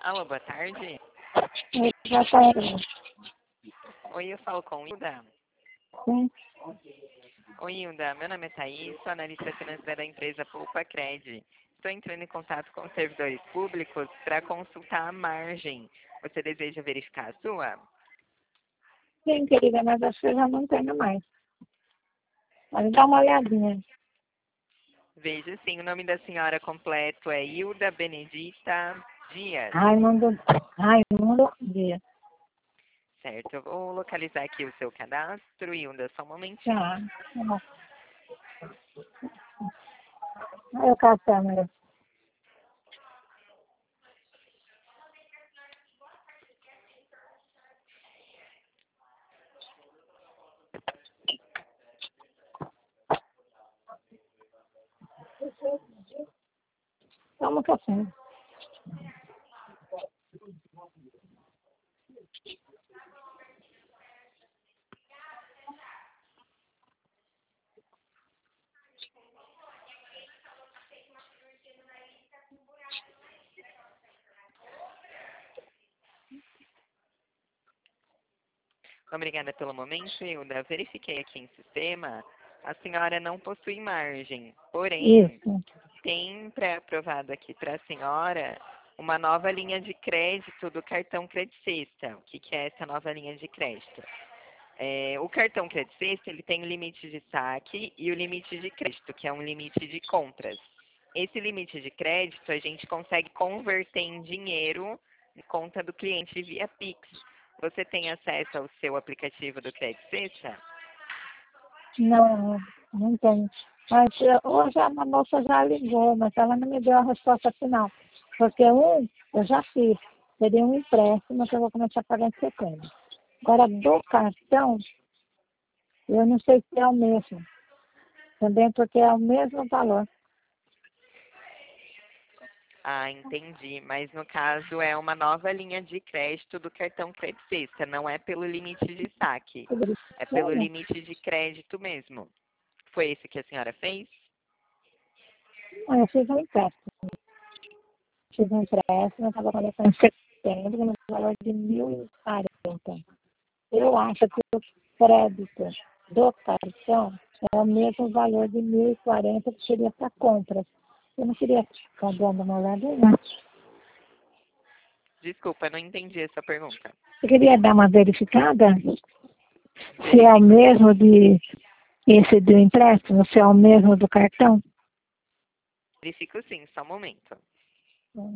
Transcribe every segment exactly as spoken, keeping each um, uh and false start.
Alô, boa tarde. Oi, boa tarde. Oi, eu falo com Hilda. Sim. Oi, Hilda. Meu nome é Thaís, sou analista financeira da empresa Poupa Cred. Estou entrando em contato com os servidores públicos para consultar a margem. Você deseja verificar a sua? Sim, querida, mas acho que eu já não tenho mais. Pode dar uma olhadinha. Veja sim, o nome da senhora completo é Hilda Benedita Dias. Raimundo, Raimundo Dias. Certo, eu vou localizar aqui o seu cadastro, Hilda, só um momentinho. Tá. Tá bom. Aí o câmera. Toma um café. Obrigada pelo momento, Hilda. Verifiquei aqui em sistema, a senhora não possui margem, porém, Isso. tem pré-aprovado aqui para a senhora uma nova linha de crédito do cartão Credit Sexta. O que, que é essa nova linha de crédito? É, o cartão Credit Sexta, ele tem o limite de saque e o limite de crédito, que é um limite de compras. Esse limite de crédito a gente consegue converter em dinheiro na conta do cliente via Pix. Você tem acesso ao seu aplicativo do Credit Sexta? Não, não tem. Mas eh, hoje a moça já ligou, mas ela não me deu a resposta final. Porque um, eu já fiz. Seria um empréstimo que eu vou começar a pagar em setembro. Agora, do cartão, eu não sei se é o mesmo. Também porque é o mesmo valor. Ah, entendi. Mas no caso é uma nova linha de crédito do cartão Credit Sexta, não é pelo limite de saque, é pelo limite de crédito mesmo. Foi esse que a senhora fez? Ah, eu fiz um empréstimo. Fiz um empréstimo, eu estava começando em setembro, no valor de mil e quarenta. Eu acho que o crédito do cartão é o mesmo valor de mil e quarenta que seria para compras. Eu não queria ficar dando uma olhadinha. Desculpa, não entendi essa pergunta. Eu queria dar uma verificada se é o Verifico sim. mesmo de esse do empréstimo, se é o mesmo do cartão. Verifico sim, só um momento. Hum.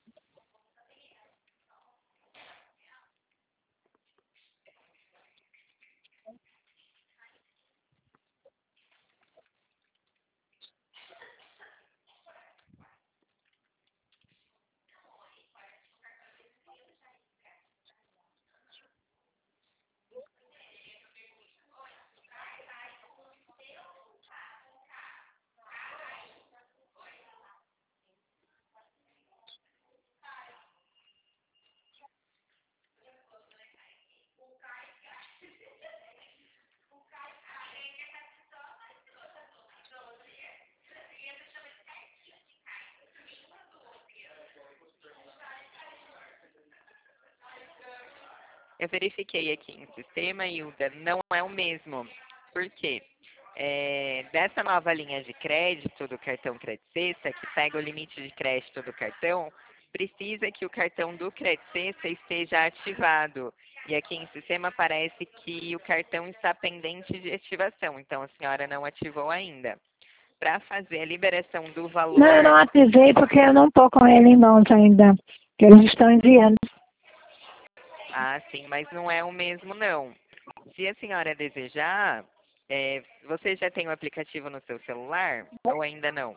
Eu verifiquei aqui em sistema, Hilda, não é o mesmo. Por quê? É, dessa nova linha de crédito do cartão Credit Sexta, que pega o limite de crédito do cartão, precisa que o cartão do Credit Sexta esteja ativado. E aqui em sistema parece que o cartão está pendente de ativação, então a senhora não ativou ainda. Para fazer a liberação do valor... Não, eu não ativei porque eu não estou com ele em mãos ainda, que eles estão enviando. Ah, sim, mas não é o mesmo, não. Se a senhora desejar, é, você já tem o aplicativo no seu celular ou ainda não?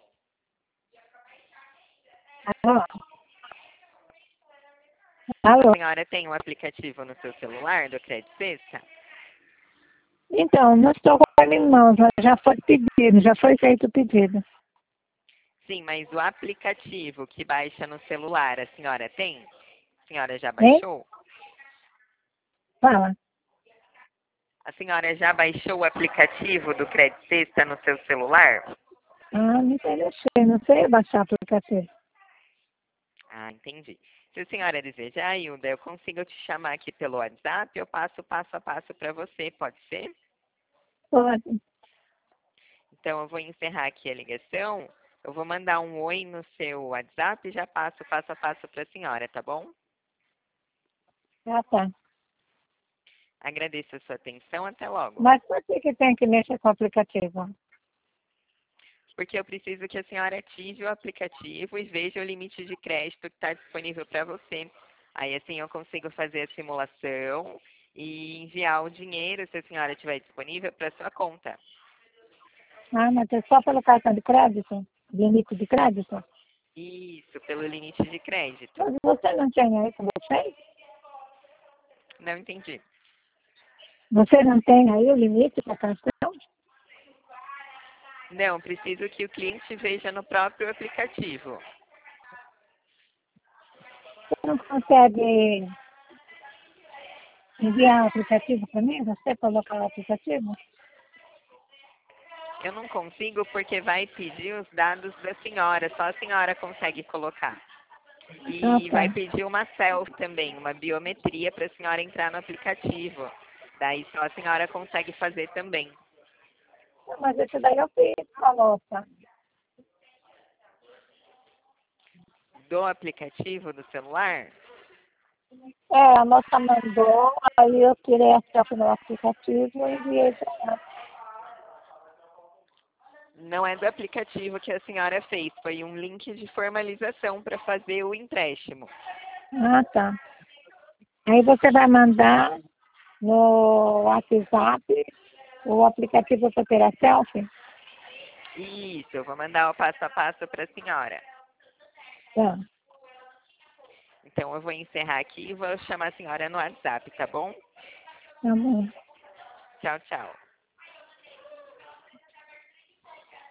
Alô? A Alô? senhora tem o aplicativo no seu celular do Credit Sexta? Então, não estou com ele em mãos, mas já foi pedido, já foi feito o pedido. Sim, mas o aplicativo que baixa no celular, a senhora tem? A senhora já Hein? baixou? Fala. A senhora já baixou o aplicativo do Credit Sexta no seu celular? Ah, não sei mexer, não sei baixar o aplicativo. Ah, entendi. Se a senhora desejar, Hilda, eu consigo te chamar aqui pelo WhatsApp, eu passo passo a passo para você, pode ser? Pode. Então, eu vou encerrar aqui a ligação, eu vou mandar um oi no seu WhatsApp e já passo passo a passo para a senhora, tá bom? Ah, tá. Agradeço a sua atenção, até logo. Mas por que, que tem que mexer com o aplicativo? Porque eu preciso que a senhora ative o aplicativo e veja o limite de crédito que está disponível para você. Aí assim eu consigo fazer a simulação e enviar o dinheiro, se a senhora tiver disponível, para sua conta. Ah, mas é só pelo cartão de crédito? Limite de crédito? Isso, pelo limite de crédito. Mas você não tem aí com vocês? Não entendi. Você não tem aí o limite para cartão? Não, preciso que o cliente veja no próprio aplicativo. Você não consegue enviar o aplicativo para mim? Você colocar o aplicativo? Eu não consigo porque vai pedir os dados da senhora, só a senhora consegue colocar. Ah, E vai tá. pedir uma selfie também, uma biometria para a senhora entrar no aplicativo. Daí só a senhora consegue fazer também. Mas esse daí eu fiz com a moça. Do aplicativo do celular? É, a moça mandou, aí eu tirei a selfie no aplicativo e enviei para ela. Não é do aplicativo que a senhora fez, foi um link de formalização para fazer o empréstimo. Ah, tá. Aí você vai mandar no WhatsApp o aplicativo para tirar selfie? Isso, eu vou mandar o passo a passo para a senhora. Tá. Então eu vou encerrar aqui e vou chamar a senhora no WhatsApp, tá bom? Tá bom. Tchau, tchau.